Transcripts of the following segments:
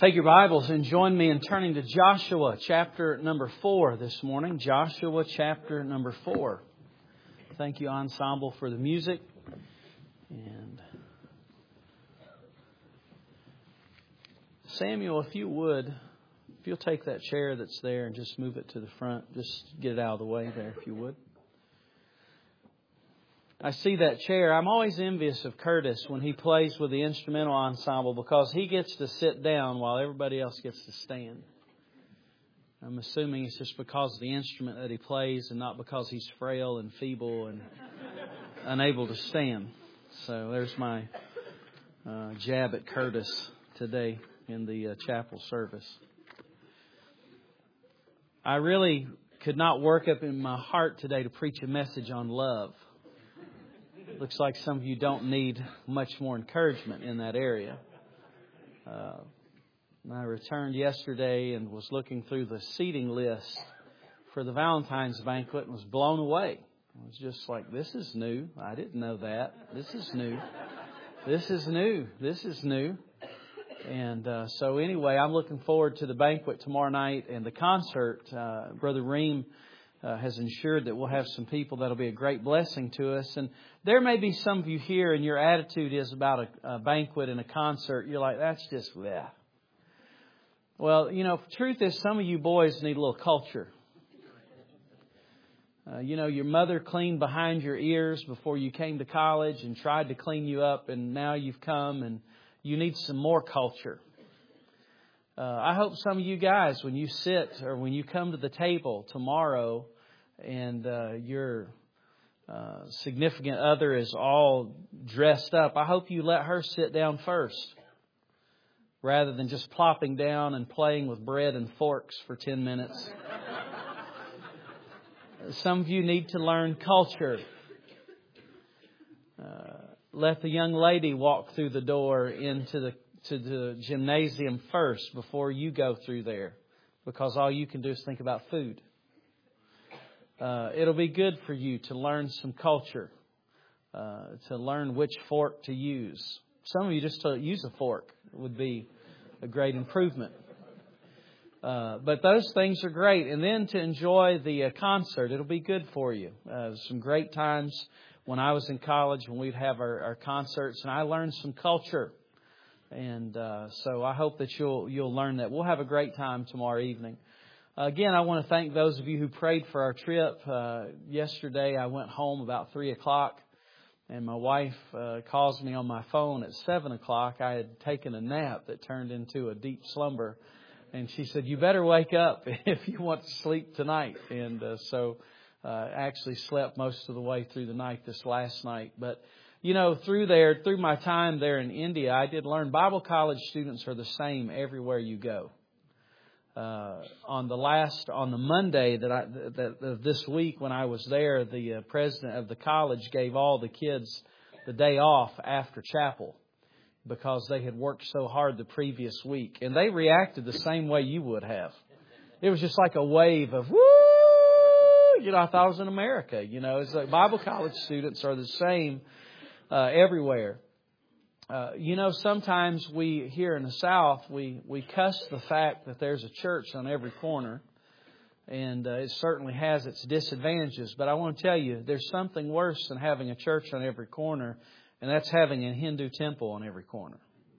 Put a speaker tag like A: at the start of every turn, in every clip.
A: Take your Bibles and join me in turning to Joshua chapter number 4 this morning. Joshua chapter number 4. Thank you, Ensemble, for the music. And Samuel, if you'll take that chair that's there and just move it to the front. Just get it out of the way there, if you would. I see that chair. I'm always envious of Curtis when he plays with the instrumental ensemble because he gets to sit down while everybody else gets to stand. I'm assuming it's just because of the instrument that he plays and not because he's frail and feeble and unable to stand. So there's my jab at Curtis today in the chapel service. I really could not work up in my heart today to preach a message on love. Looks like some of you don't need much more encouragement in that area. I returned yesterday and was looking through the seating list for the Valentine's banquet and was blown away. I was just like, this is new. I didn't know that. This is new. This is new. This is new. And so anyway, I'm looking forward to the banquet tomorrow night and the concert. Brother Reem has ensured that we'll have some people that'll be a great blessing to us. And there may be some of you here and your attitude is about a banquet and a concert. You're like, that's just bleh. Well, the truth is some of you boys need a little culture. Your mother cleaned behind your ears before you came to college and tried to clean you up. And now you've come and you need some more culture. I hope some of you guys, when you sit or when you come to the table tomorrow and your significant other is all dressed up, I hope you let her sit down first rather than just plopping down and playing with bread and forks for 10 minutes. Some of you need to learn culture. Let the young lady walk through the door into the gymnasium first before you go through there, because all you can do is think about food. It'll be good for you to learn some culture, to learn which fork to use. Some of you just to use a fork would be a great improvement. But those things are great. And then to enjoy the concert, it'll be good for you. Some great times when I was in college when we'd have our concerts, and I learned some culture. And so I hope that you'll learn that. We'll have a great time tomorrow evening. Again, I want to thank those of you who prayed for our trip. Yesterday, I went home about 3 o'clock, and my wife calls me on my phone at 7 o'clock. I had taken a nap that turned into a deep slumber. And she said, you better wake up if you want to sleep tonight. And so I actually slept most of the way through the night this last night. But through my time there in India, I did learn Bible college students are the same everywhere you go. On the Monday that this week when I was there, the president of the college gave all the kids the day off after chapel because they had worked so hard the previous week. And they reacted the same way you would have. It was just like a wave of, woo! I thought I was in America. It's like Bible college students are the same everywhere. Sometimes we here in the South, we cuss the fact that there's a church on every corner. And it certainly has its disadvantages. But I want to tell you, there's something worse than having a church on every corner. And that's having a Hindu temple on every corner.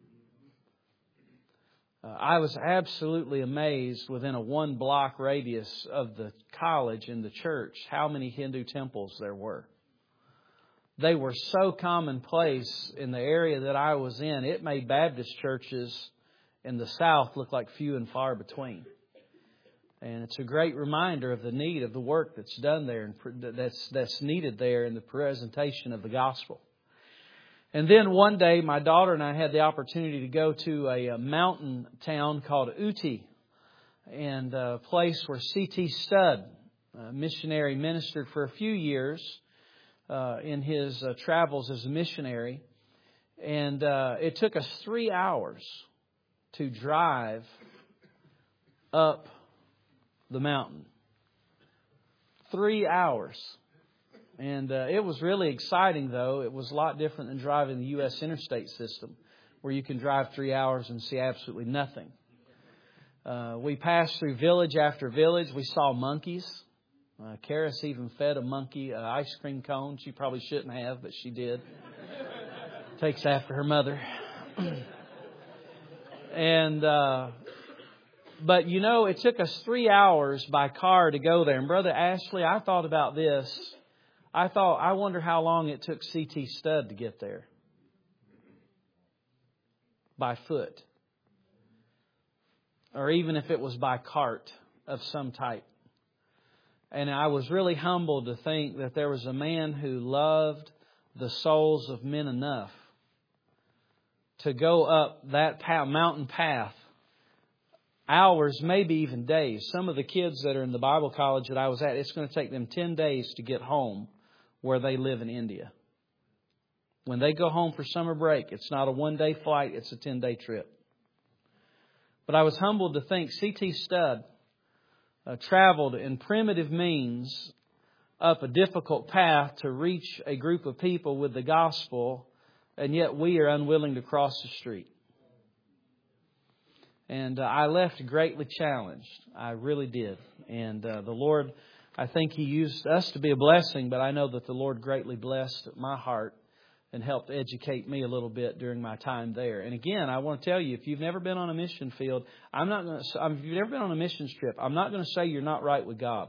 A: I was absolutely amazed within a 1-block radius of the college and the church how many Hindu temples there were. They were so commonplace in the area that I was in. It made Baptist churches in the South look like few and far between. And it's a great reminder of the need of the work that's done there and that's needed there in the presentation of the gospel. And then one day, my daughter and I had the opportunity to go to a mountain town called Uti, and a place where C.T. Studd, a missionary, ministered for a few years in his travels as a missionary. And it took us 3 hours to drive up the mountain. 3 hours. And it was really exciting, though. It was a lot different than driving the U.S. interstate system, where you can drive 3 hours and see absolutely nothing. We passed through village after village. We saw monkeys. Karis even fed a monkey an ice cream cone. She probably shouldn't have, but she did. Takes after her mother. And but you know, it took us 3 hours by car to go there. And Brother Ashley, I thought about this. I wonder how long it took C.T. Studd to get there by foot, or even if it was by cart of some type. And I was really humbled to think that there was a man who loved the souls of men enough to go up that mountain path, hours, maybe even days. Some of the kids that are in the Bible college that I was at, it's going to take them 10 days to get home where they live in India. When they go home for summer break, it's not a one-day flight, it's a 10-day trip. But I was humbled to think C.T. Studd traveled in primitive means up a difficult path to reach a group of people with the gospel, and yet we are unwilling to cross the street. And I left greatly challenged. I really did. And the Lord, I think He used us to be a blessing, but I know that the Lord greatly blessed my heart and helped educate me a little bit during my time there. And again, I want to tell you, if you've never been on a mission field, if you've never been on a missions trip, I'm not going to say you're not right with God.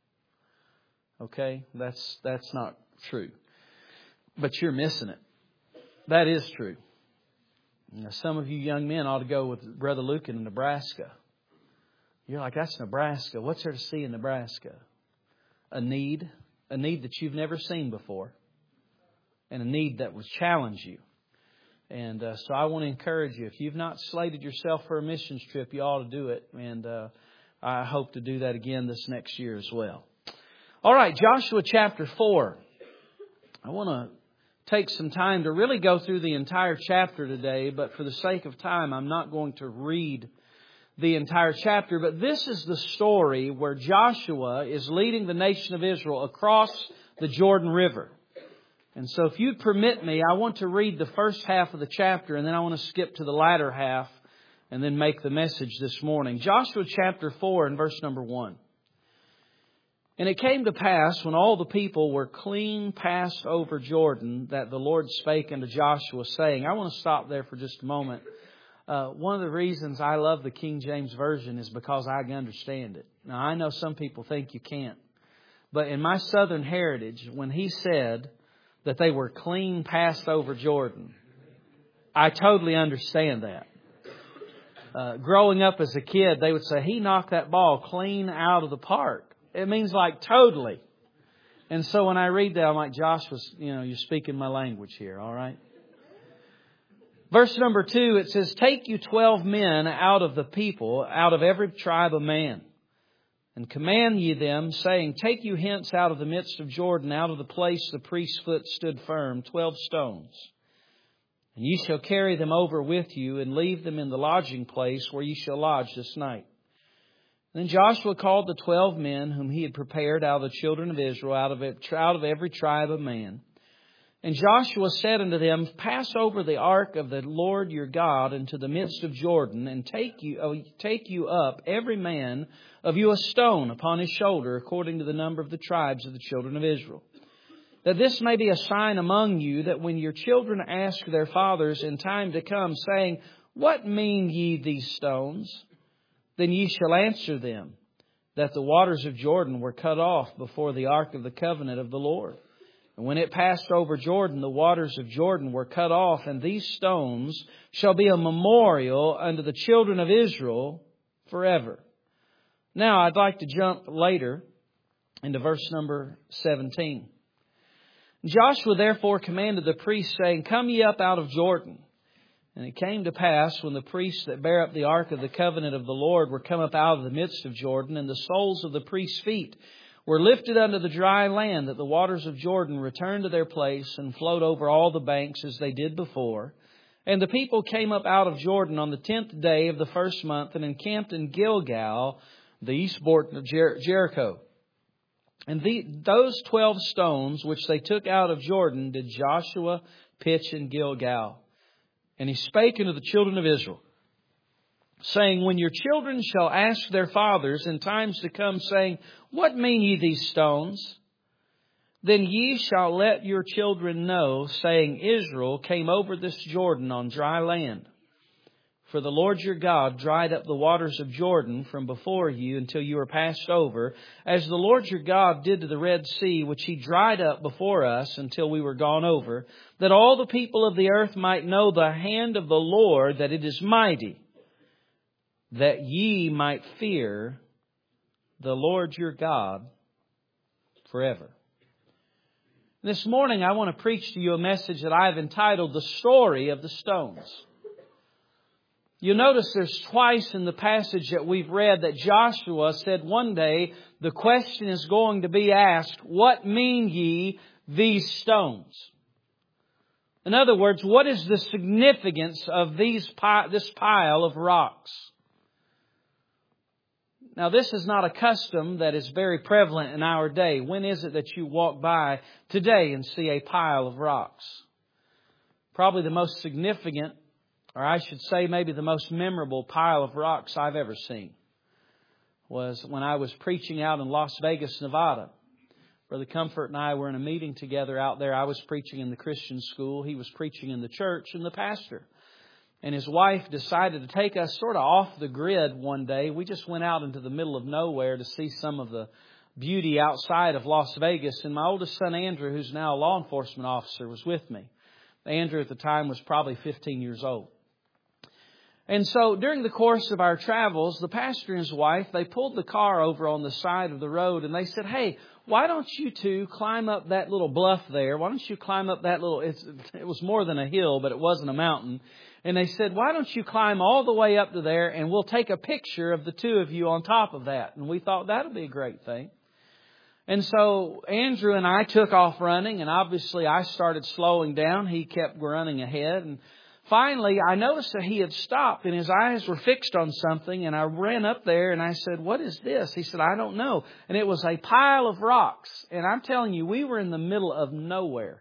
A: Okay? That's not true. But you're missing it. That is true. Now, some of you young men ought to go with Brother Luke in Nebraska. You're like, that's Nebraska. What's there to see in Nebraska? A need that you've never seen before, and a need that will challenge you. And so I want to encourage you, if you've not slated yourself for a missions trip, you ought to do it. And I hope to do that again this next year as well. All right, Joshua chapter 4. I want to take some time to really go through the entire chapter today, but for the sake of time, I'm not going to read the entire chapter. But this is the story where Joshua is leading the nation of Israel across the Jordan River. And so if you'd permit me, I want to read the first half of the chapter, and then I want to skip to the latter half and then make the message this morning. Joshua chapter 4 and verse number 1. And it came to pass, when all the people were clean passed over Jordan, that the Lord spake unto Joshua, saying, I want to stop there for just a moment. One of the reasons I love the King James Version is because I can understand it. Now, I know some people think you can't. But in my southern heritage, when he said that they were clean passed over Jordan, I totally understand that. Growing up as a kid, they would say, he knocked that ball clean out of the park. It means like totally. And so when I read that, I'm like, Josh you're speaking my language here, all right? Verse number 2, it says, Take you 12 men out of the people, out of every tribe of man, and command ye them, saying, Take you hence out of the midst of Jordan, out of the place the priest's foot stood firm, 12 stones. And ye shall carry them over with you, and leave them in the lodging place where ye shall lodge this night. Then Joshua called the 12 men whom he had prepared out of the children of Israel, out of every tribe of man. And Joshua said unto them, Pass over the ark of the Lord your God into the midst of Jordan, and take you up every man of you a stone upon his shoulder, according to the number of the tribes of the children of Israel. That this may be a sign among you, that when your children ask their fathers in time to come, saying, What mean ye these stones? Then ye shall answer them, that the waters of Jordan were cut off before the ark of the covenant of the Lord. And when it passed over Jordan, the waters of Jordan were cut off, and these stones shall be a memorial unto the children of Israel forever. Now, I'd like to jump later into verse number 17. Joshua therefore commanded the priests, saying, Come ye up out of Jordan. And it came to pass, when the priests that bear up the ark of the covenant of the Lord were come up out of the midst of Jordan, and the soles of the priests' feet were lifted unto the dry land, that the waters of Jordan returned to their place and flowed over all the banks as they did before. And the people came up out of Jordan on the 10th day of the first month, and encamped in Gilgal, the east border of Jericho. And those 12 stones which they took out of Jordan did Joshua pitch in Gilgal. And he spake unto the children of Israel, saying, when your children shall ask their fathers in times to come, saying, what mean ye these stones? Then ye shall let your children know, saying, Israel came over this Jordan on dry land. For the Lord your God dried up the waters of Jordan from before you until you were passed over, as the Lord your God did to the Red Sea, which He dried up before us until we were gone over, that all the people of the earth might know the hand of the Lord, that it is mighty, that ye might fear the Lord your God forever. This morning I want to preach to you a message that I have entitled, The Story of the Stones. You'll notice there's twice in the passage that we've read that Joshua said one day the question is going to be asked, what mean ye these stones? In other words, what is the significance of this pile of rocks? Now, this is not a custom that is very prevalent in our day. When is it that you walk by today and see a pile of rocks? Probably the most significant, or I should say maybe the most memorable pile of rocks I've ever seen was when I was preaching out in Las Vegas, Nevada. Brother Comfort and I were in a meeting together out there. I was preaching in the Christian school. He was preaching in the church, and the pastor and his wife decided to take us sort of off the grid one day. We just went out into the middle of nowhere to see some of the beauty outside of Las Vegas. And my oldest son, Andrew, who's now a law enforcement officer, was with me. Andrew at the time was probably 15 years old. And so during the course of our travels, the pastor and his wife, they pulled the car over on the side of the road and they said, hey, why don't you two climb up that little bluff there? Why don't you climb up that little, it was more than a hill, but it wasn't a mountain. And they said, why don't you climb all the way up to there and we'll take a picture of the two of you on top of that. And we thought that would be a great thing. And so Andrew and I took off running, and obviously I started slowing down. He kept running ahead. And finally, I noticed that he had stopped and his eyes were fixed on something. And I ran up there and I said, what is this? He said, I don't know. And it was a pile of rocks. And I'm telling you, we were in the middle of nowhere.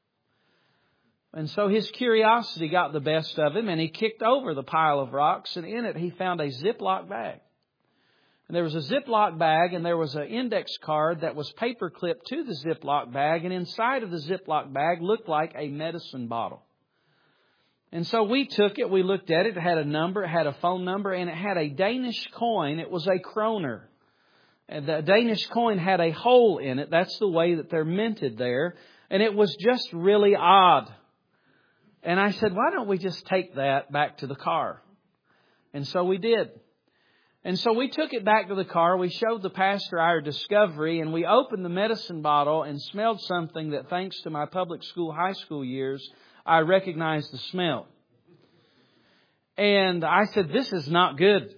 A: And so his curiosity got the best of him, and he kicked over the pile of rocks, and in it he found a Ziploc bag. And there was a Ziploc bag, and there was an index card that was paper clipped to the Ziploc bag, and inside of the Ziploc bag looked like a medicine bottle. And so we took it, we looked at it, it had a number, it had a phone number, and it had a Danish coin. It was a kroner. And the Danish coin had a hole in it. That's the way that they're minted there. And it was just really odd. And I said, why don't we just take that back to the car? And so we did. And so we took it back to the car. We showed the pastor our discovery, and we opened the medicine bottle and smelled something that, thanks to my public school, high school years, I recognized the smell. And I said, this is not good.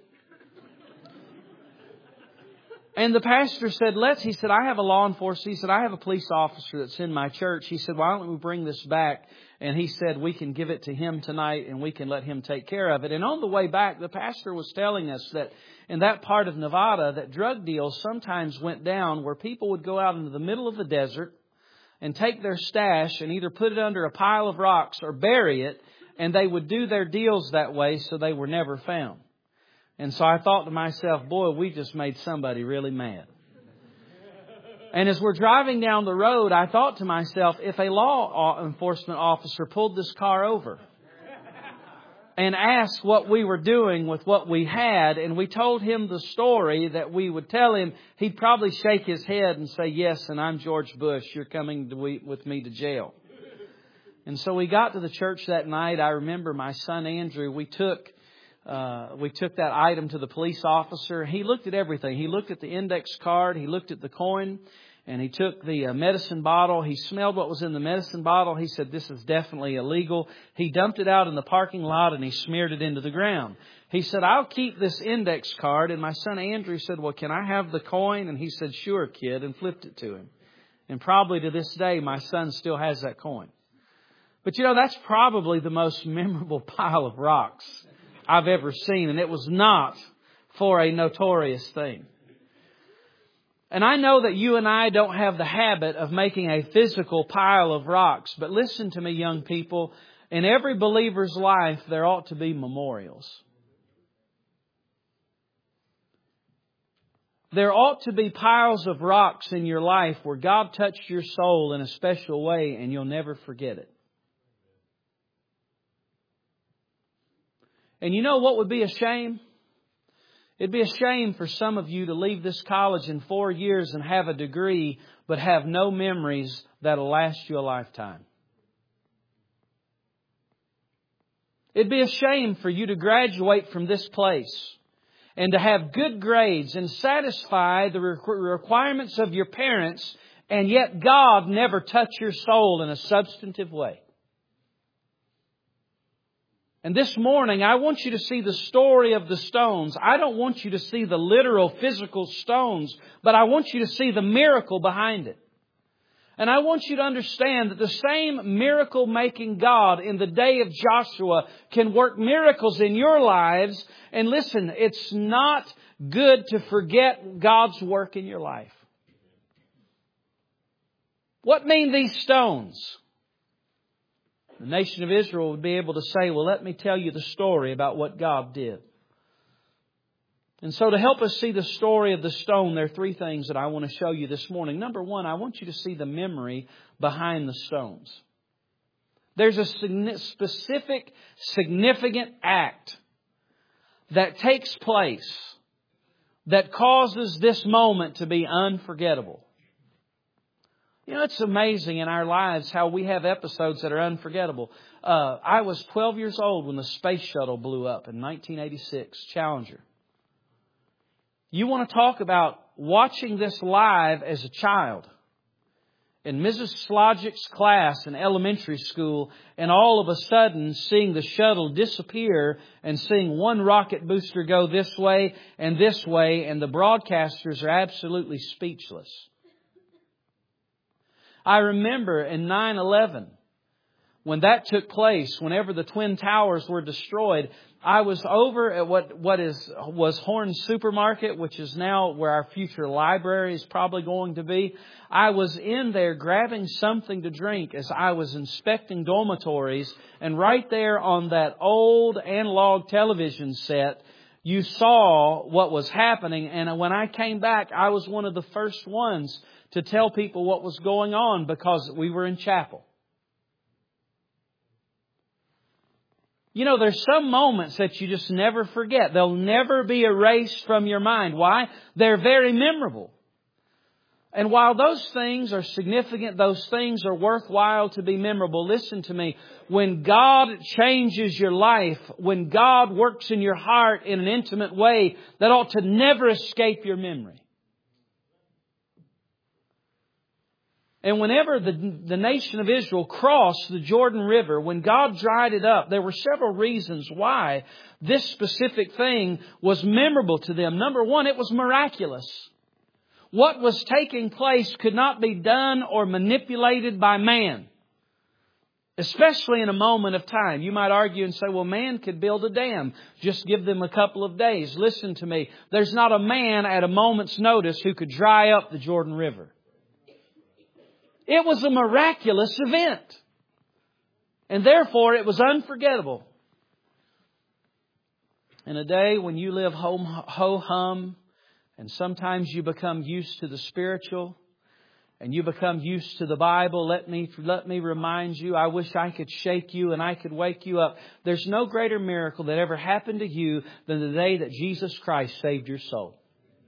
A: And the pastor said, he said, I have a law enforcement. He said, I have a police officer that's in my church. He said, why don't we bring this back? And he said, we can give it to him tonight and we can let him take care of it. And on the way back, the pastor was telling us that in that part of Nevada, that drug deals sometimes went down where people would go out into the middle of the desert and take their stash and either put it under a pile of rocks or bury it. And they would do their deals that way so they were never found. And so I thought to myself, boy, we just made somebody really mad. And as we're driving down the road, I thought to myself, if a law enforcement officer pulled this car over and asked what we were doing with what we had, and we told him the story that we would tell him, he'd probably shake his head and say, yes, and I'm George Bush. You're coming with me to jail. And so we got to the church that night. I remember my son Andrew, we took that item to the police officer. He looked at everything. He looked at the index card. He looked at the coin. And he took the medicine bottle. He smelled what was in the medicine bottle. He said, this is definitely illegal. He dumped it out in the parking lot and he smeared it into the ground. He said, I'll keep this index card. And my son Andrew said, well, can I have the coin? And he said, sure, kid, and flipped it to him. And probably to this day, my son still has that coin. But that's probably the most memorable pile of rocks I've ever seen. And it was not for a notorious thing. And I know that you and I don't have the habit of making a physical pile of rocks. But listen to me, young people. In every believer's life, there ought to be memorials. There ought to be piles of rocks in your life where God touched your soul in a special way and you'll never forget it. And you know what would be a shame? It'd be a shame for some of you to leave this college in 4 years and have a degree but have no memories that'll last you a lifetime. It'd be a shame for you to graduate from this place and to have good grades and satisfy the requirements of your parents, and yet God never touch your soul in a substantive way. And this morning, I want you to see the story of the stones. I don't want you to see the literal physical stones, but I want you to see the miracle behind it. And I want you to understand that the same miracle-making God in the day of Joshua can work miracles in your lives. And listen, it's not good to forget God's work in your life. What mean these stones? The nation of Israel would be able to say, well, let me tell you the story about what God did. And so to help us see the story of the stone, there are 3 things that I want to show you this morning. Number 1, I want you to see the memory behind the stones. There's a specific, significant act that takes place that causes this moment to be unforgettable. You know, it's amazing in our lives how we have episodes that are unforgettable. I was 12 years old when the space shuttle blew up in 1986, Challenger. You want to talk about watching this live as a child in Mrs. Slogic's class in elementary school, and all of a sudden seeing the shuttle disappear and seeing one rocket booster go this way, and the broadcasters are absolutely speechless. I remember in 9/11, when that took place, whenever the Twin Towers were destroyed, I was over at what was Horn's Supermarket, which is now where our future library is probably going to be. I was in there grabbing something to drink as I was inspecting dormitories. And right there on that old analog television set, you saw what was happening. And when I came back, I was one of the first ones to tell people what was going on because we were in chapel. You know, there's some moments that you just never forget. They'll never be erased from your mind. Why? They're very memorable. And while those things are significant, those things are worthwhile to be memorable. Listen to me. When God changes your life, when God works in your heart in an intimate way, that ought to never escape your memory. And whenever the nation of Israel crossed the Jordan River, when God dried it up, there were several reasons why this specific thing was memorable to them. Number 1, it was miraculous. What was taking place could not be done or manipulated by man, especially in a moment of time. You might argue and say, well, man could build a dam. Just give them a couple of days. Listen to me. There's not a man at a moment's notice who could dry up the Jordan River. It was a miraculous event. And therefore, it was unforgettable. In a day when you live ho-hum, and sometimes you become used to the spiritual, and you become used to the Bible, let me remind you, I wish I could shake you and I could wake you up. There's no greater miracle that ever happened to you than the day that Jesus Christ saved your soul.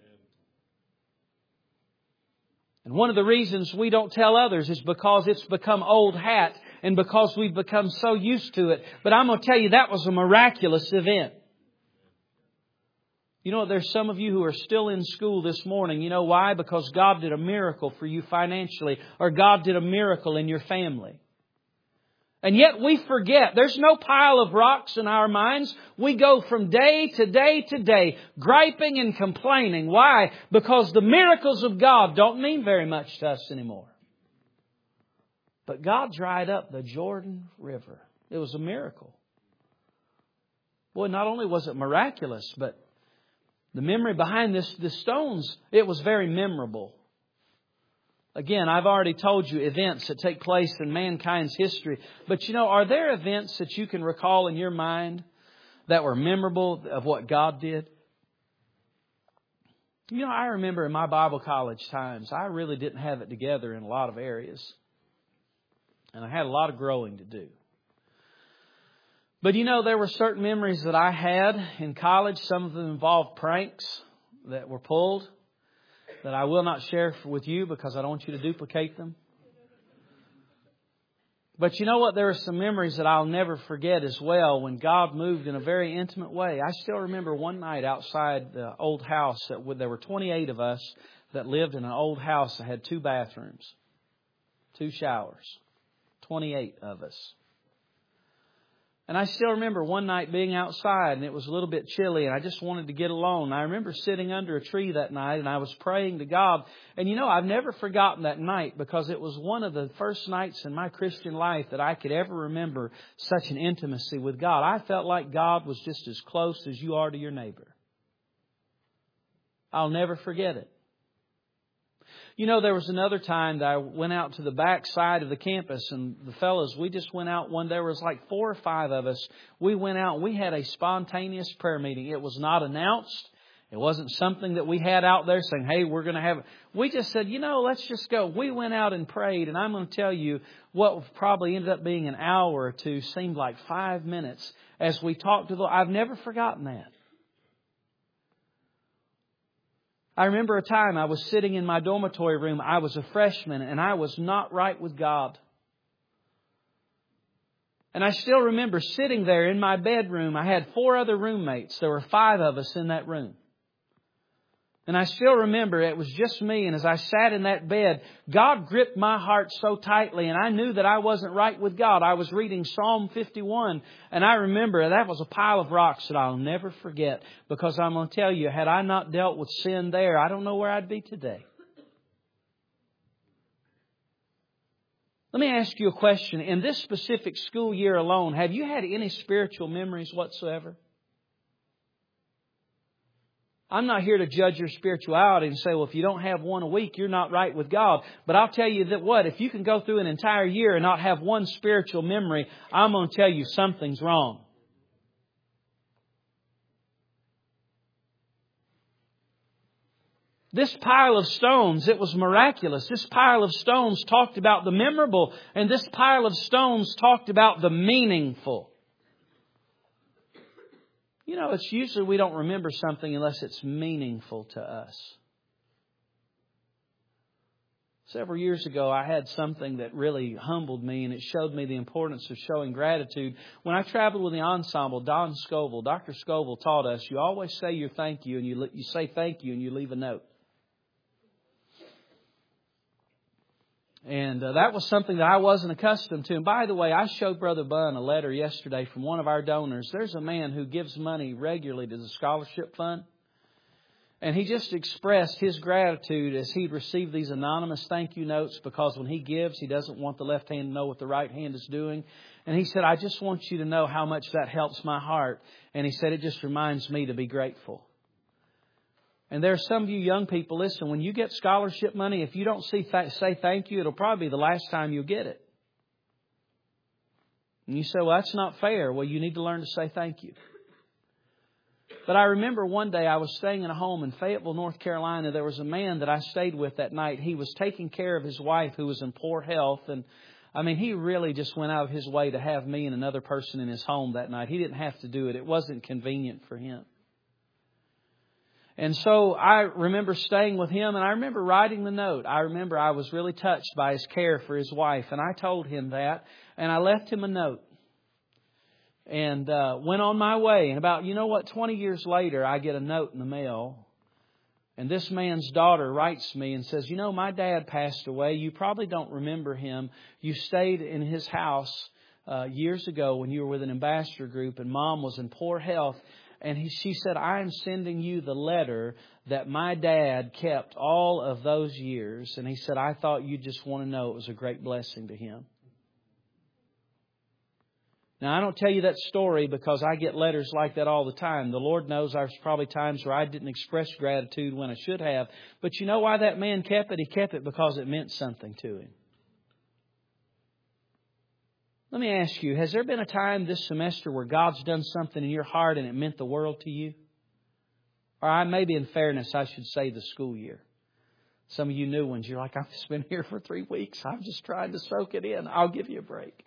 A: And one of the reasons we don't tell others is because it's become old hat and because we've become so used to it. But I'm going to tell you, that was a miraculous event. You know, there's some of you who are still in school this morning. You know why? Because God did a miracle for you financially, or God did a miracle in your family. And yet we forget. There's no pile of rocks in our minds. We go from day to day to day, griping and complaining. Why? Because the miracles of God don't mean very much to us anymore. But God dried up the Jordan River. It was a miracle. Boy, not only was it miraculous, but the memory behind the stones, it was very memorable. Again, I've already told you events that take place in mankind's history. But you know, are there events that you can recall in your mind that were memorable of what God did? You know, I remember in my Bible college times, I really didn't have it together in a lot of areas. And I had a lot of growing to do. But you know, there were certain memories that I had in college. Some of them involved pranks that were pulled that I will not share with you because I don't want you to duplicate them. But you know what? There are some memories that I'll never forget as well when God moved in a very intimate way. I still remember one night outside the old house that there were 28 of us that lived in an old house that had 2 bathrooms, 2 showers, 28 of us. And I still remember one night being outside and it was a little bit chilly and I just wanted to get alone. I remember sitting under a tree that night and I was praying to God. And you know, I've never forgotten that night because it was one of the first nights in my Christian life that I could ever remember such an intimacy with God. I felt like God was just as close as you are to your neighbor. I'll never forget it. You know, there was another time that I went out to the back side of the campus and the fellows, we just went out there was like 4 or 5 of us. We went out and we had a spontaneous prayer meeting. It was not announced. It wasn't something that we had out there saying, hey, we're going to have it. We just said, you know, let's just go. We went out and prayed. And I'm going to tell you what probably ended up being an hour or 2 seemed like 5 minutes as we talked to the Lord. I've never forgotten that. I remember a time I was sitting in my dormitory room. I was a freshman and I was not right with God. And I still remember sitting there in my bedroom. I had 4 other roommates. There were 5 of us in that room. And I still remember it was just me. And as I sat in that bed, God gripped my heart so tightly. And I knew that I wasn't right with God. I was reading Psalm 51. And I remember that was a pile of rocks that I'll never forget. Because I'm going to tell you, had I not dealt with sin there, I don't know where I'd be today. Let me ask you a question. In this specific school year alone, have you had any spiritual memories whatsoever? I'm not here to judge your spirituality and say, well, if you don't have one a week, you're not right with God. But I'll tell you that what? If you can go through an entire year and not have one spiritual memory, I'm going to tell you something's wrong. This pile of stones, it was miraculous. This pile of stones talked about the memorable, and this pile of stones talked about the meaningful. You know, it's usually we don't remember something unless it's meaningful to us. Several years ago, I had something that really humbled me, and it showed me the importance of showing gratitude. When I traveled with the ensemble, Dr. Scoville taught us, you always say your thank you, and you say thank you, and you leave a note. And that was something that I wasn't accustomed to. And by the way, I showed Brother Bunn a letter yesterday from one of our donors. There's a man who gives money regularly to the scholarship fund. And he just expressed his gratitude as he'd received these anonymous thank you notes because when he gives, he doesn't want the left hand to know what the right hand is doing. And he said, I just want you to know how much that helps my heart. And he said, it just reminds me to be grateful. And there are some of you young people, listen, when you get scholarship money, if you don't say thank you, it'll probably be the last time you'll get it. And you say, well, that's not fair. Well, you need to learn to say thank you. But I remember one day I was staying in a home in Fayetteville, North Carolina. There was a man that I stayed with that night. He was taking care of his wife who was in poor health. And I mean, he really just went out of his way to have me and another person in his home that night. He didn't have to do it. It wasn't convenient for him. And so I remember staying with him and I remember writing the note. I remember I was really touched by his care for his wife. And I told him that and I left him a note and went on my way. And about, 20 years later, I get a note in the mail. And this man's daughter writes me and says, my dad passed away. You probably don't remember him. You stayed in his house years ago when you were with an ambassador group and Mom was in poor health. And she said, I am sending you the letter that my dad kept all of those years. And he said, I thought you'd just want to know it was a great blessing to him. Now, I don't tell you that story because I get letters like that all the time. The Lord knows there's probably times where I didn't express gratitude when I should have. But you know why that man kept it? He kept it because it meant something to him. Let me ask you, has there been a time this semester where God's done something in your heart and it meant the world to you? Or maybe in fairness, I should say the school year. Some of you new ones, you're like, I've just been here for 3 weeks. I'm just trying to soak it in. I'll give you a break.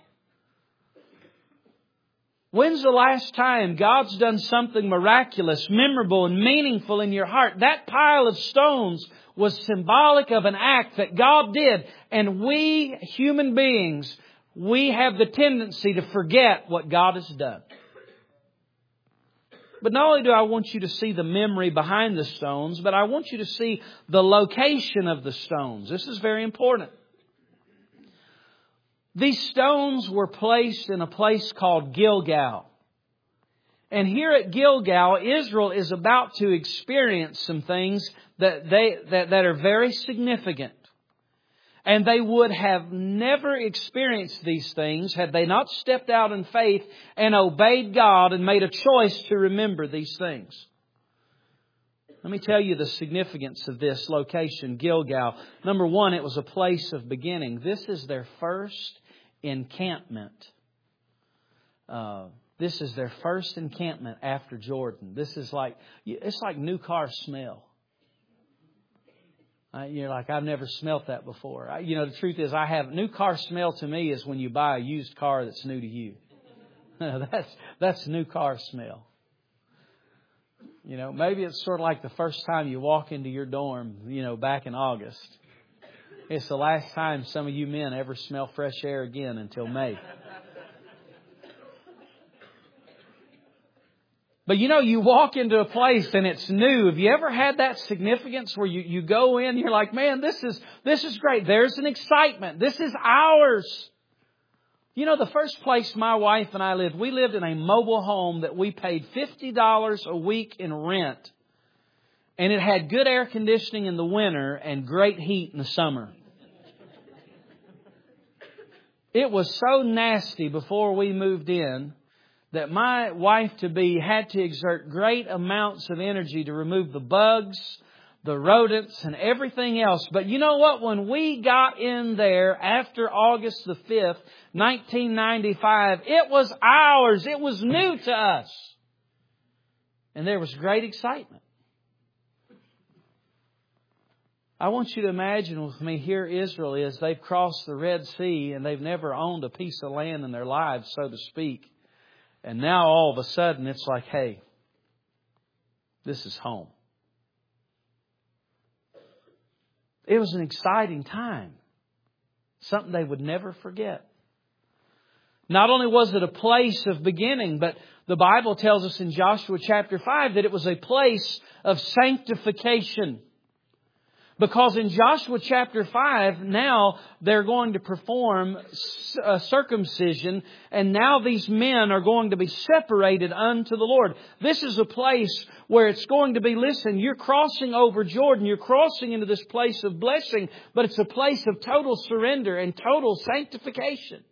A: When's the last time God's done something miraculous, memorable, and meaningful in your heart? That pile of stones was symbolic of an act that God did. And we, human beings, we have the tendency to forget what God has done. But not only do I want you to see the memory behind the stones, but I want you to see the location of the stones. This is very important. These stones were placed in a place called Gilgal. And here at Gilgal, Israel is about to experience some things that are very significant. And they would have never experienced these things had they not stepped out in faith and obeyed God and made a choice to remember these things. Let me tell you the significance of this location, Gilgal. Number one, it was a place of beginning. This is their first encampment. This is their first encampment after Jordan. It's like new car smell. You're like, I've never smelt that before. The truth is, new car smell to me is when you buy a used car that's new to you. That's new car smell. Maybe it's sort of like the first time you walk into your dorm, back in August. It's the last time some of you men ever smell fresh air again until May. But you walk into a place and it's new. Have you ever had that significance where you go in and you're like, man, this is great. There's an excitement. This is ours. The first place my wife and I lived, we lived in a mobile home that we paid $50 a week in rent. And it had good air conditioning in the winter and great heat in the summer. It was so nasty before we moved in that my wife-to-be had to exert great amounts of energy to remove the bugs, the rodents, and everything else. But you know what? When we got in there after August the 5th, 1995, it was ours. It was new to us. And there was great excitement. I want you to imagine with me, here Israel is. They've crossed the Red Sea and they've never owned a piece of land in their lives, so to speak. And now all of a sudden it's like, hey, this is home. It was an exciting time. Something they would never forget. Not only was it a place of beginning, but the Bible tells us in Joshua chapter 5 that it was a place of sanctification. Because in Joshua chapter 5, now they're going to perform circumcision. And now these men are going to be separated unto the Lord. This is a place where it's going to be, listen, you're crossing over Jordan. You're crossing into this place of blessing. But it's a place of total surrender and total sanctification.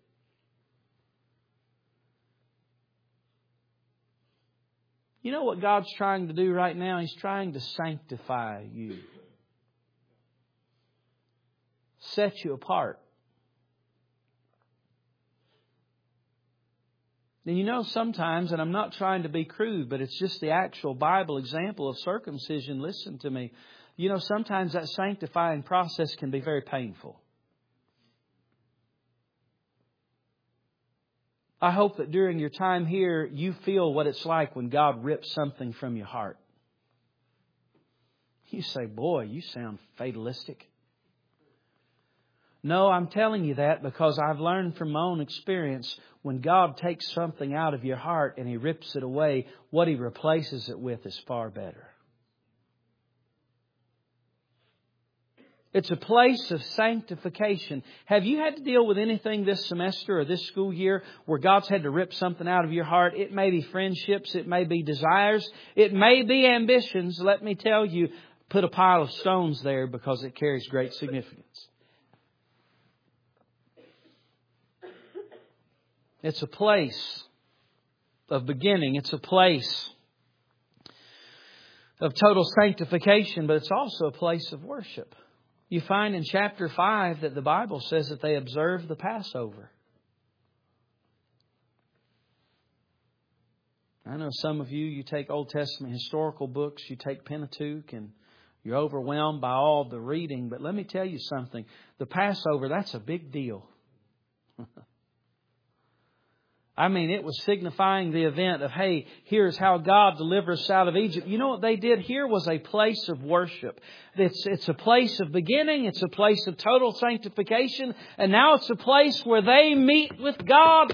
A: You know what God's trying to do right now? He's trying to sanctify you. Set you apart. And sometimes, and I'm not trying to be crude, but it's just the actual Bible example of circumcision. Listen to me. Sometimes that sanctifying process can be very painful. I hope that during your time here, you feel what it's like when God rips something from your heart. You say, boy, you sound fatalistic. No, I'm telling you that because I've learned from my own experience, when God takes something out of your heart and He rips it away, what He replaces it with is far better. It's a place of sanctification. Have you had to deal with anything this semester or this school year where God's had to rip something out of your heart? It may be friendships. It may be desires. It may be ambitions. Let me tell you, put a pile of stones there because it carries great significance. It's a place of beginning. It's a place of total sanctification, but it's also a place of worship. You find in chapter 5 that the Bible says that they observed the Passover. I know some of you, you take Old Testament historical books, you take Pentateuch, and you're overwhelmed by all the reading. But let me tell you something. The Passover, that's a big deal. I mean, it was signifying the event of, hey, here's how God delivered us out of Egypt. You know what they did here was a place of worship. It's a place of beginning. It's a place of total sanctification. And now it's a place where they meet with God.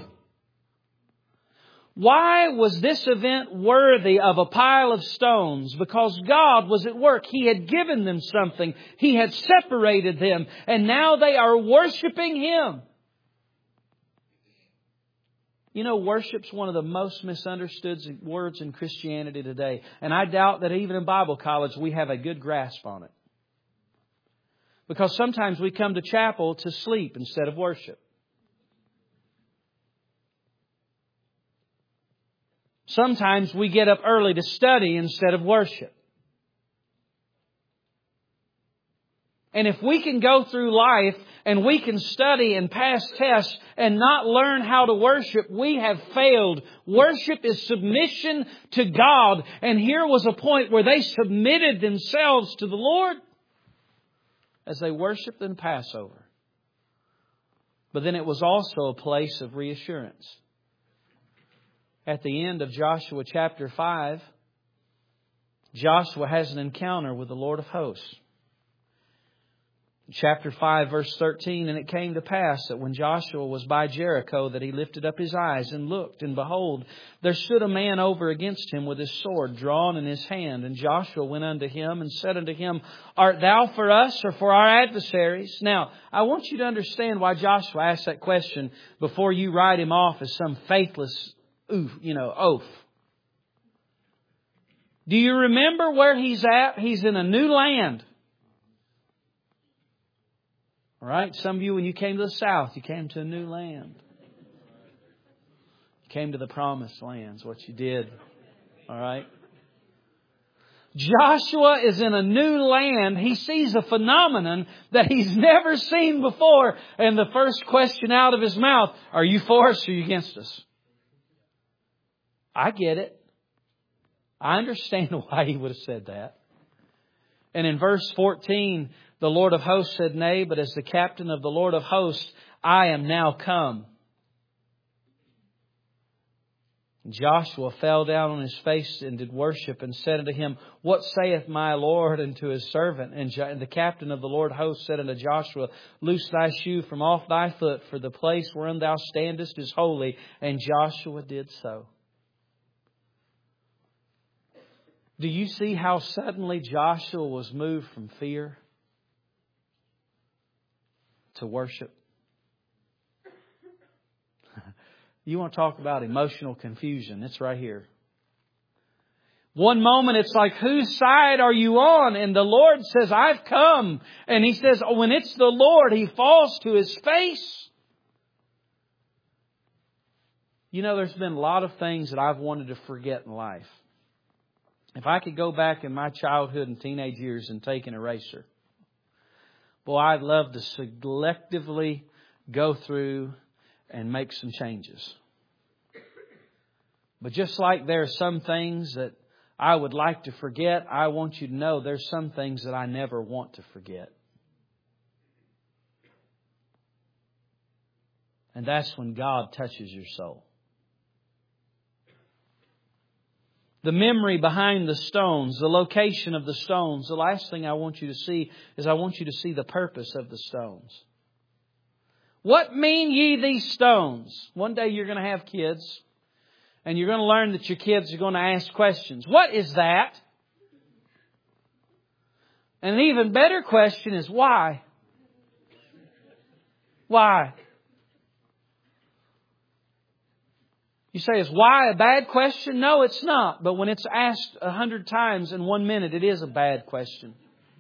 A: Why was this event worthy of a pile of stones? Because God was at work. He had given them something. He had separated them. And now they are worshiping Him. You know, worship's one of the most misunderstood words in Christianity today. And I doubt that even in Bible college we have a good grasp on it. Because sometimes we come to chapel to sleep instead of worship. Sometimes we get up early to study instead of worship. And if we can go through life and we can study and pass tests and not learn how to worship, we have failed. Worship is submission to God. And here was a point where they submitted themselves to the Lord as they worshiped in Passover. But then it was also a place of reassurance. At the end of Joshua chapter 5, Joshua has an encounter with the Lord of hosts. Chapter 5, verse 13, and it came to pass that when Joshua was by Jericho, that he lifted up his eyes and looked, and behold, there stood a man over against him with his sword drawn in his hand. And Joshua went unto him and said unto him, Art thou for us or for our adversaries? Now, I want you to understand why Joshua asked that question before you write him off as some faithless oaf. Do you remember where he's at? He's in a new land. All right, some of you, when you came to the South, you came to a new land. You came to the promised land is what you did. All right. Joshua is in a new land. He sees a phenomenon that he's never seen before. And the first question out of his mouth, are you for us or are you against us? I get it. I understand why he would have said that. And in verse 14, the Lord of hosts said, Nay, but as the captain of the Lord of hosts, I am now come. Joshua fell down on his face and did worship and said unto him, What saith my Lord unto his servant? And the captain of the Lord of hosts said unto Joshua, Loose thy shoe from off thy foot, for the place wherein thou standest is holy. And Joshua did so. Do you see how suddenly Joshua was moved from fear to worship? You want to talk about emotional confusion? It's right here. One moment it's like, whose side are you on? And the Lord says, I've come. And He says, when it's the Lord, he falls to his face. You know, there's been a lot of things that I've wanted to forget in life. If I could go back in my childhood and teenage years and take an eraser, boy, I'd love to selectively go through and make some changes. But just like there are some things that I would like to forget, I want you to know there's some things that I never want to forget. And that's when God touches your soul. The memory behind the stones, the location of the stones. The last thing I want you to see is I want you to see the purpose of the stones. What mean ye these stones? One day you're going to have kids and you're going to learn that your kids are going to ask questions. What is that? And an even better question is why? Why? You say, is why a bad question? No, it's not. But when it's asked 100 times in 1 minute, it is a bad question.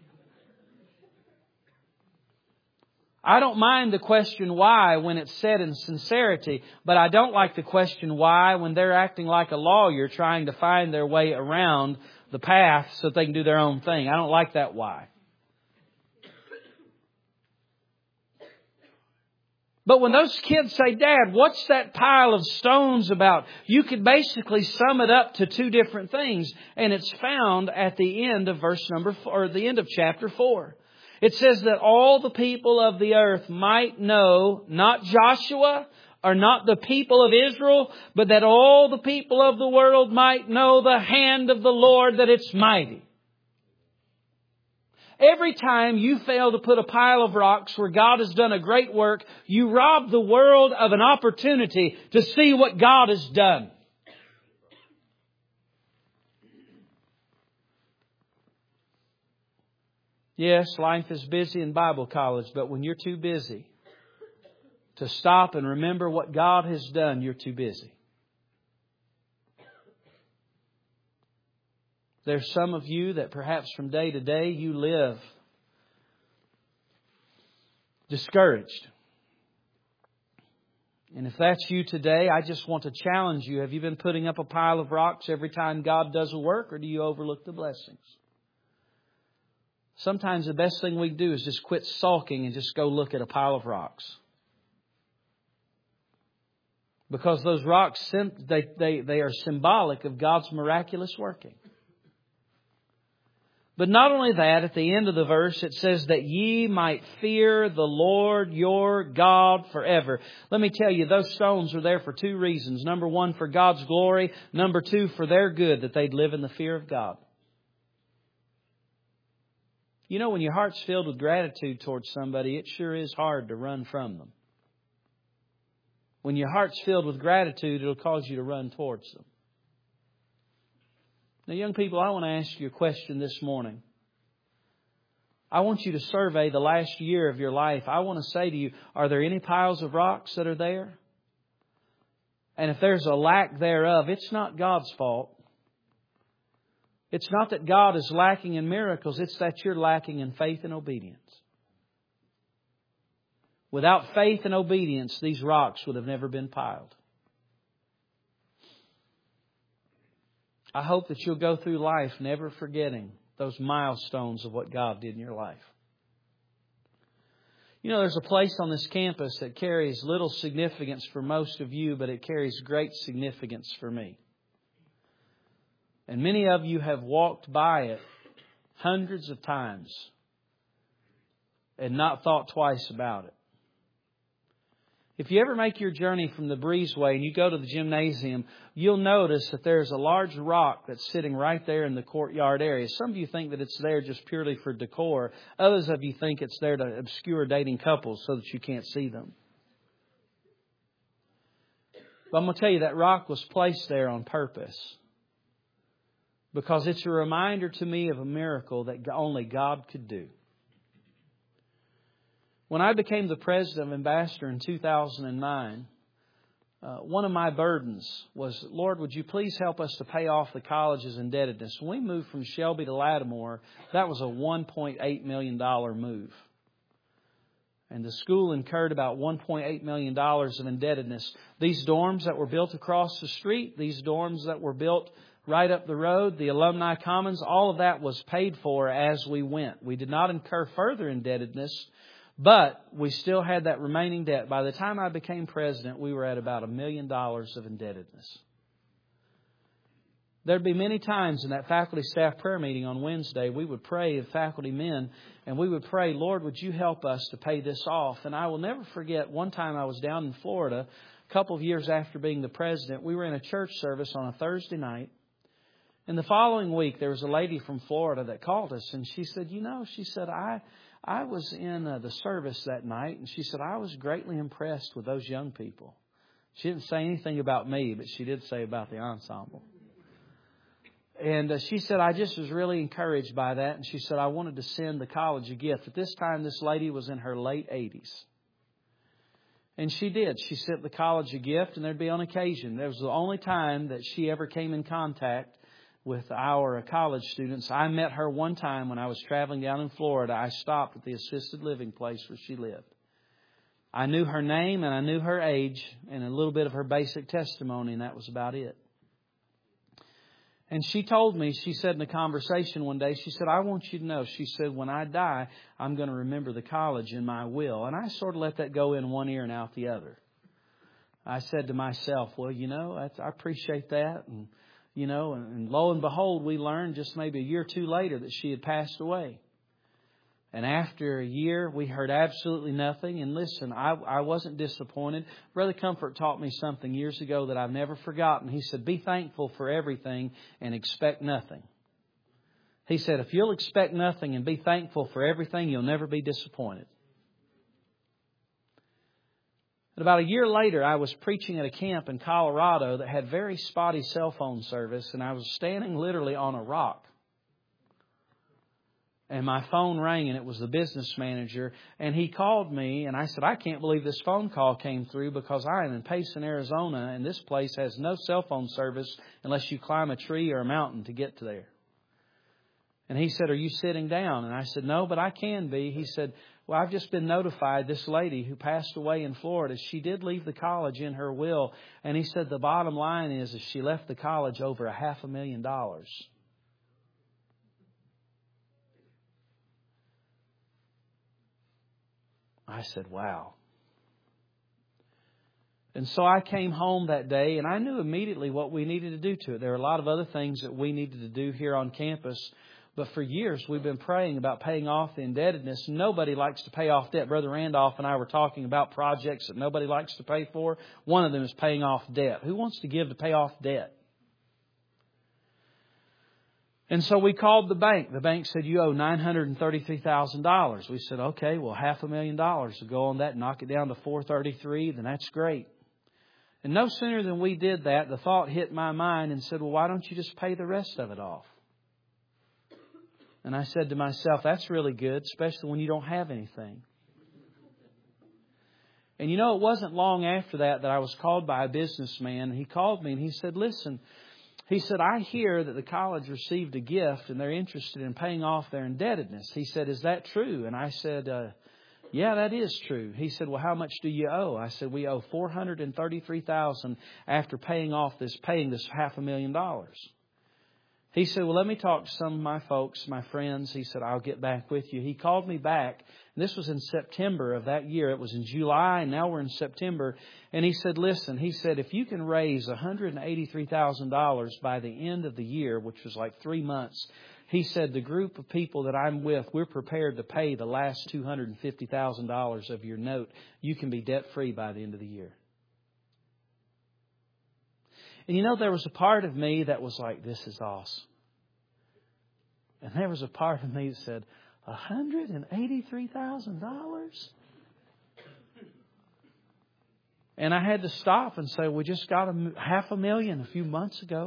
A: I don't mind the question why when it's said in sincerity, but I don't like the question why when they're acting like a lawyer trying to find their way around the path so that they can do their own thing. I don't like that why. But when those kids say, Dad, what's that pile of stones about? You could basically sum it up to two different things. And it's found at the end of verse number 4, or the end of chapter 4. It says that all the people of the earth might know, not Joshua or not the people of Israel, but that all the people of the world might know the hand of the Lord, that it's mighty. Every time you fail to put a pile of rocks where God has done a great work, you rob the world of an opportunity to see what God has done. Yes, life is busy in Bible college, but when you're too busy to stop and remember what God has done, you're too busy. There's some of you that perhaps from day to day you live discouraged. And if that's you today, I just want to challenge you. Have you been putting up a pile of rocks every time God does a work, or do you overlook the blessings? Sometimes the best thing we can do is just quit sulking and just go look at a pile of rocks. Because those rocks, they are symbolic of God's miraculous working. But not only that, at the end of the verse, it says that ye might fear the Lord your God forever. Let me tell you, those stones are there for two reasons. Number one, for God's glory. Number two, for their good, that they'd live in the fear of God. You know, when your heart's filled with gratitude towards somebody, it sure is hard to run from them. When your heart's filled with gratitude, it'll cause you to run towards them. Now, young people, I want to ask you a question this morning. I want you to survey the last year of your life. I want to say to you, are there any piles of rocks that are there? And if there's a lack thereof, it's not God's fault. It's not that God is lacking in miracles. It's that you're lacking in faith and obedience. Without faith and obedience, these rocks would have never been piled. I hope that you'll go through life never forgetting those milestones of what God did in your life. You know, there's a place on this campus that carries little significance for most of you, but it carries great significance for me. And many of you have walked by it hundreds of times and not thought twice about it. If you ever make your journey from the breezeway and you go to the gymnasium, you'll notice that there's a large rock that's sitting right there in the courtyard area. Some of you think that it's there just purely for decor. Others of you think it's there to obscure dating couples so that you can't see them. But I'm going to tell you, that rock was placed there on purpose. Because it's a reminder to me of a miracle that only God could do. When I became the president of Ambassador in 2009, one of my burdens was, Lord, would you please help us to pay off the college's indebtedness? When we moved from Shelby to Lattimore, that was a $1.8 million move. And the school incurred about $1.8 million of indebtedness. These dorms that were built across the street, these dorms that were built right up the road, the alumni commons, all of that was paid for as we went. We did not incur further indebtedness, but we still had that remaining debt. By the time I became president, we were at about $1 million of indebtedness. There'd be many times in that faculty staff prayer meeting on Wednesday, we would pray as faculty men, and we would pray, Lord, would you help us to pay this off? And I will never forget, one time I was down in Florida, a couple of years after being the president. We were in a church service on a Thursday night. And the following week, there was a lady from Florida that called us, and she said, I was in the service that night, and she said, I was greatly impressed with those young people. She didn't say anything about me, but she did say about the ensemble. And she said, I just was really encouraged by that. And she said, I wanted to send the college a gift. At this time, this lady was in her late 80s. And she did. She sent the college a gift, and there'd be on occasion. That was the only time that she ever came in contact with our college students. I met her one time when I was traveling down in Florida. I stopped at the assisted living place where she lived. I knew her name and I knew her age and a little bit of her basic testimony, and that was about it. And she told me, she said in a conversation one day, she said, I want you to know, she said, when I die, I'm going to remember the college in my will. And I sort of let that go in one ear and out the other. I said to myself, well, I appreciate that. And, and lo and behold, we learned just maybe a year or two later that she had passed away. And after a year, we heard absolutely nothing. And listen, I wasn't disappointed. Brother Comfort taught me something years ago that I've never forgotten. He said, be thankful for everything and expect nothing. He said, if you'll expect nothing and be thankful for everything, you'll never be disappointed. But about a year later, I was preaching at a camp in Colorado that had very spotty cell phone service. And I was standing literally on a rock. And my phone rang, and it was the business manager. And he called me, and I said, I can't believe this phone call came through because I am in Payson, Arizona, and this place has no cell phone service unless you climb a tree or a mountain to get to there. And he said, are you sitting down? And I said, no, but I can be. He said, well, I've just been notified this lady who passed away in Florida, she did leave the college in her will. And he said, the bottom line is she left the college over $500,000. I said, wow. And so I came home that day, and I knew immediately what we needed to do to it. There are a lot of other things that we needed to do here on campus. But for years, we've been praying about paying off the indebtedness. Nobody likes to pay off debt. Brother Randolph and I were talking about projects that nobody likes to pay for. One of them is paying off debt. Who wants to give to pay off debt? And so we called the bank. The bank said, you owe $933,000. We said, okay, well, $500,000 to go on that, knock it down to $433,000, then that's great. And no sooner than we did that, the thought hit my mind and said, well, why don't you just pay the rest of it off? And I said to myself, that's really good, especially when you don't have anything. And it wasn't long after that I was called by a businessman. He called me and he said, listen, he said, I hear that the college received a gift and they're interested in paying off their indebtedness. He said, is that true? And I said, yeah, that is true. He said, well, how much do you owe? I said, we owe $433,000 after paying this $500,000. He said, well, let me talk to some of my folks, my friends. He said, I'll get back with you. He called me back. This was in September of that year. It was in July, and now we're in September. And he said, listen, he said, if you can raise $183,000 by the end of the year, which was like 3 months, he said, the group of people that I'm with, we're prepared to pay the last $250,000 of your note. You can be debt-free by the end of the year. And there was a part of me that was like, this is awesome. And there was a part of me that said, $183,000? And I had to stop and say, we just got $500,000 a few months ago.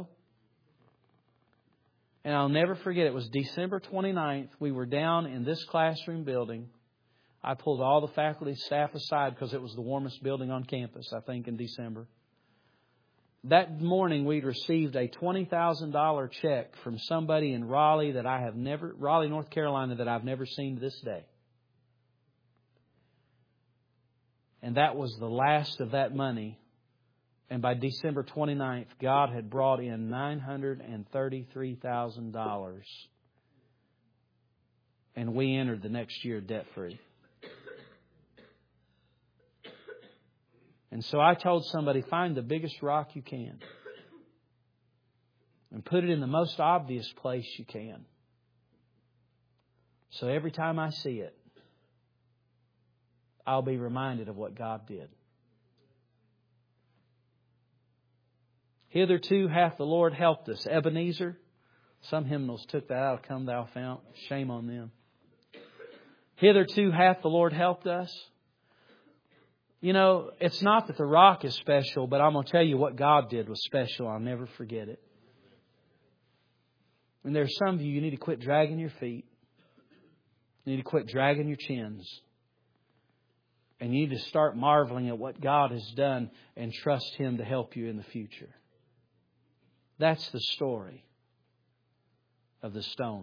A: And I'll never forget, it was December 29th. We were down in this classroom building. I pulled all the faculty staff aside because it was the warmest building on campus, I think, in December. That morning, we received a $20,000 check from somebody in Raleigh, North Carolina, that I've never seen to this day. And that was the last of that money. And by December 29th, God had brought in $933,000. And we entered the next year debt-free. And so I told somebody, find the biggest rock you can and put it in the most obvious place you can. So every time I see it, I'll be reminded of what God did. Hitherto hath the Lord helped us. Ebenezer. Some hymnals took that out of Come Thou Fount. Shame on them. Hitherto hath the Lord helped us. It's not that the rock is special, but I'm going to tell you what God did was special. I'll never forget it. And there's some of you need to quit dragging your feet. You need to quit dragging your chins. And you need to start marveling at what God has done and trust Him to help you in the future. That's the story of the stone.